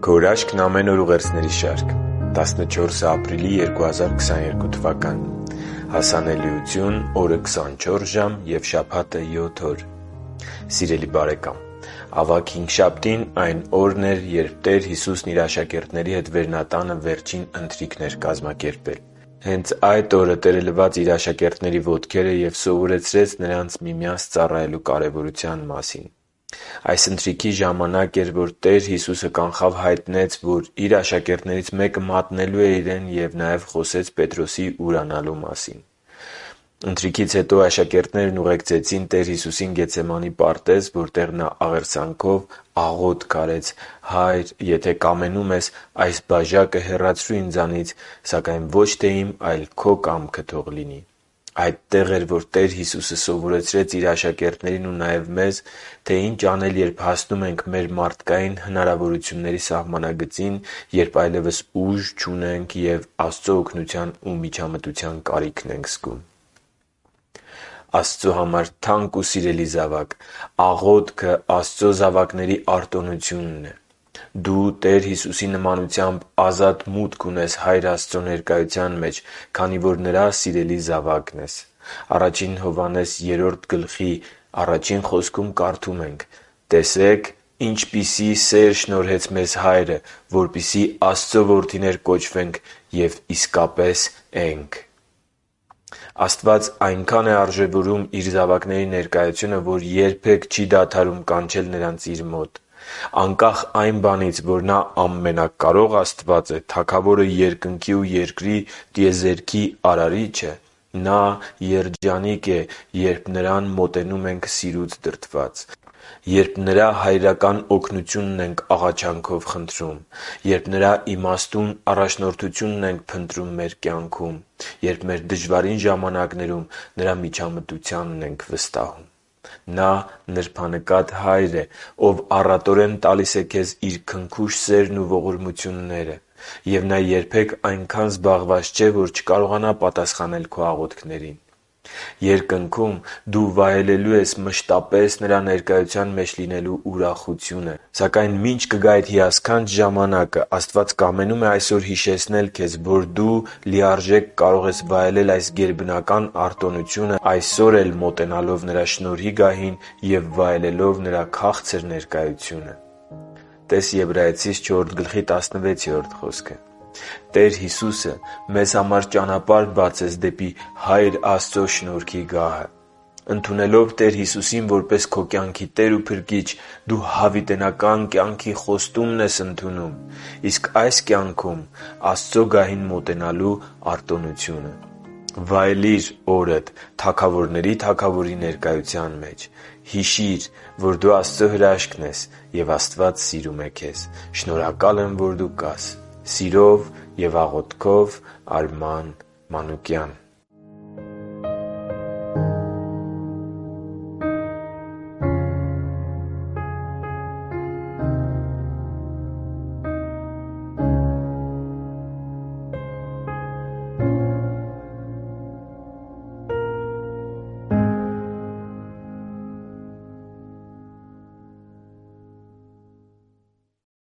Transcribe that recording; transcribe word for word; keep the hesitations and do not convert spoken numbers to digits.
Քո հրաշքն ամեն օր ուղերձների շարք, տասնչորսը ապրիլի երկու հազար քսաներկու թվական, հասանելիություն, օրը քսանչորս ժամ և շաբաթը յոթ օր։ Սիրելի բարեկամ, ավագ հինգշաբթին այն օրն էր, երբ Տեր Հիսուսն իր աշակերտների հետ վերնատանը վերջին ընթրիքն էր կազմակերպել։ Հենց այդ օրը Տերը լվաց իր աշակերտների ոտքերը և սովորեցրեց նրանց միմյանց ծառայելու կարևորության մասին։ Այս ընթրիքի ժամանակ էր, որ Տեր Հիսուսը կանխավ հայտնեց, որ իր աշակերտներից մեկը մատնելու է Իրեն և նաև խոսեց Պետրոսի ուրանալու մասին։ Ընթրիքից հետո աշակերտներն ուղեկցեցին Տեր Հիսուսին Գեթսեմանի պարտեզ, որտեղ նա աղերսանքով աղոթք արեց. «Հա՛յր, եթե կամենում ես, այս բաժակը հեռացրու ինձանից, սակայն ոչ թե իմ, այլ Քո կամքը թող լինի»։ Այդտեղ էր, որ Տեր Հիսուսը սովորեցրեց իր աշակերտներին ու նաև մեզ, թե ինչ անել, երբ հասնում ենք մեր մարդկային հնարավորությունների սահմանագծին, երբ այլևս ուժ չունենք և Աստծո օգնության ու միջամտության կարիքն ենք զգում։ Աստծո համար թանկ ու սիրելի զավակ, աղոթքը Աստծո զավակների արտոնությունն է։ Դու Տեր Հիսուսի նմանությամբ ազատ մուտք ունես Հայր Աստծո ներկայության մեջ, քանի որ Նրա սիրելի զավակն ես։ Առաջին Հովհաննես երրորդ գլխի առաջին խոսքում կարդում ենք. «Տեսեք, ինչպիսի սեր շնորհեց մեզ Հայրը, որպեսզի Աստծո որդիներ կոչվենք, և իսկապես ենք»։ Աստված այնքան է արժևորում Իր զավակների ներկայությունը, որ երբեք չի դադարում կանչել նրանց Իր մոտ։ Անկախ այն բանից, որ Նա ամենակարող Աստված է, Թագավորը երկնքի ու երկրի տիեզերքի Արարիչը, Նա երջանիկ է, երբ Նրան մոտենում ենք սիրուց դրդված, երբ Նրա հայրական օգնությունն ենք աղաչանքով խնդրում, երբ Նրա իմաստուն առաջնորդությունն ենք փնտրում մեր կյանքում, երբ մեր դժվարին ժամանակներում Նրա միջամտությանն ենք վստահում։ Նա նրբանկատ Հայր է, Ով առատորեն տալիս է քեզ Իր քնքուշ սերն ու ողորմությունները, և Նա երբեք այնքան զբաղված չէ, որ չկարողանա պատասխանել քո աղոթքներին։ Երկնքում դու վայելելու ես մշտապես Նրա ներկայության մեջ լինելու ուրախությունը։ Սակայն մինչ կգա այդ հիասքանչ ժամանակը, Աստված կամենում է այսօր հիշեցնել քեզ, որ դու լիարժեք կարող ես վայելել այս գերբնական արտոնությունը այսօր էլ մոտենալով Նրա շնորհի գահին և վայելելով Նրա քաղցր ներկայությունը։ (Տե՛ս Եբրայեցիս չորրորդ գլխի տասնվեցերորդ խոսքը)։ Տեր Հիսուսը մեզ համար ճանապարհ բացեց դեպի Հայր Աստծո շնորհքի գահը։ Ընդունելով Տեր Հիսուսին որպես քո կյանքի Տեր ու Փրկիչ, դու հավիտենական կյանքի խոստումն ես ընդունում, իսկ այս կյանքում Աստծո գահին մոտենալու արտոնությունը։ Վայելի՛ր օրդ Թագավորների Թագավորի ներկայության մեջ։ Հիշի՛ր, որ դու Աստծո հրաշքն ես, և Աստված սիրում է քեզ։ Շնորհակալ եմ, որ դու կաս։ Սիրով և աղոթքով, Արման Մանուկյան։